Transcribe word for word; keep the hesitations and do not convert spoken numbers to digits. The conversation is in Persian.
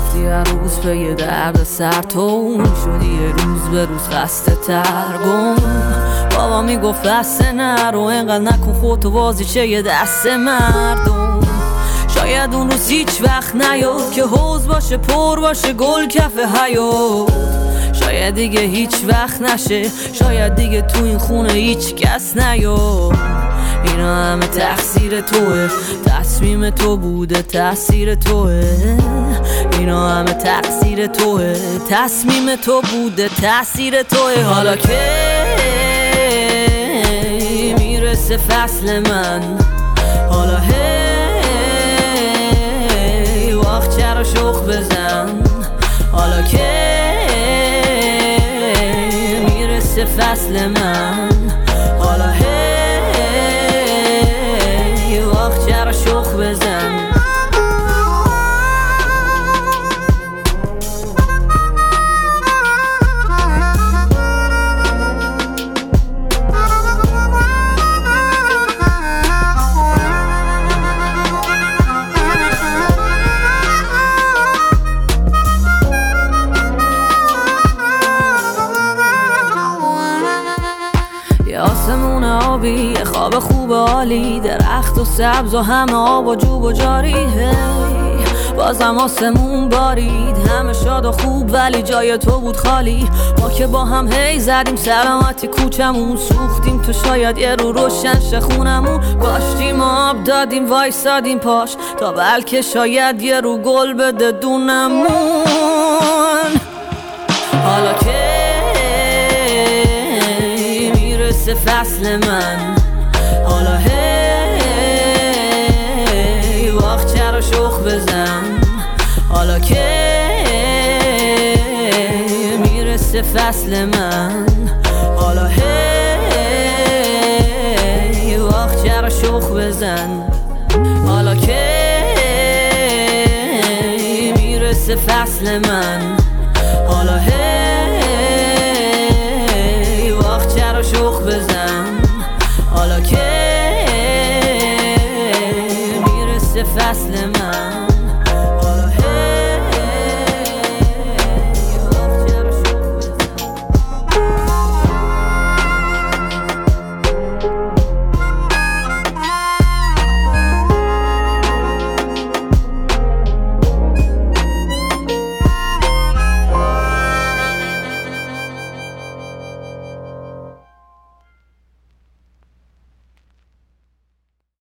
رفتی هر روز به یه درد سر تو شدی یه روز به روز خسته ترگم. بابا میگفت بسته نرو اینقدر نکن خودتو بازیچه یه دست مردم. شاید اون روز هیچ وقت نیاد که حوض باشه پر باشه گل کف حیات. شاید دیگه هیچ وقت نشه، شاید دیگه تو این خونه هیچ کس نیاد. اینا همه تقصیر توه، تصمیم تو بوده تأثیر توه. اینا همه تقصیر توه، تصمیم تو بوده تأثیر توه. حالا که میرسه فصل من، حالا هی وقت چرا شوق بزن. حالا که میرسه فصل من، حالا هی وقت چرا شوق بزن. آسمون آبی، یه خواب خوب عالی، درخت و سبز و همه آب و جوب و جاری. هی بازم آسمون بارید، همه شاد و خوب ولی جای تو بود خالی. ما که با هم هی زدیم سلامتی کوچمون، سوختیم تو شاید یه رو روشن شه خونمون. کاشتیم آب دادیم وایسادیم پاش تا بلکه شاید یه رو گل بده دونمون. حالا که فصل من، حالا هی وقت چرا شوق بزن. حالا که میرسه فصل من، حالا هی وقت چرا شوق بزن. حالا که میرسه فصل من، حالا هی